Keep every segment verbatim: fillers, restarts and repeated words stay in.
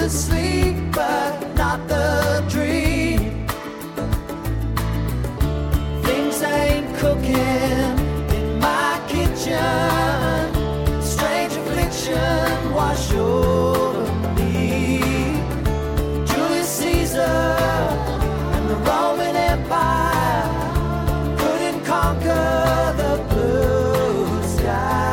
sleep, but not the dream. Things ain't cooking in my kitchen. Strange affliction wash over me. Julius Caesar and the Roman Empire couldn't conquer the blue sky.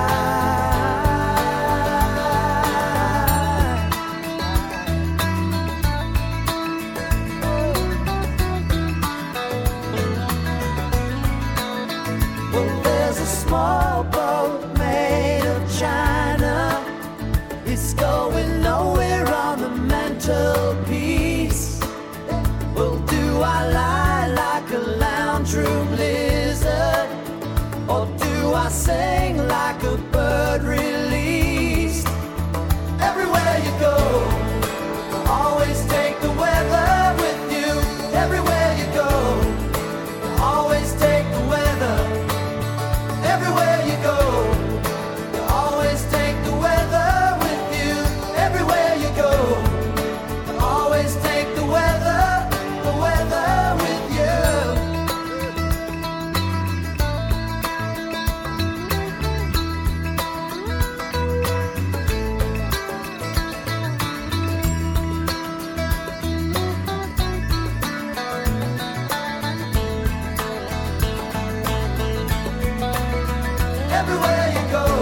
Well, there's a small boat made of china. It's going nowhere on the mantelpiece. Well, do I lie like a lounge room lizard, or do I sing like a bird released? Everywhere you go, always take the weather with you. Everywhere you go, always take the weather. Everywhere you go, you always take the weather with you. Everywhere you go, you always take the weather, the weather with you. Everywhere you go,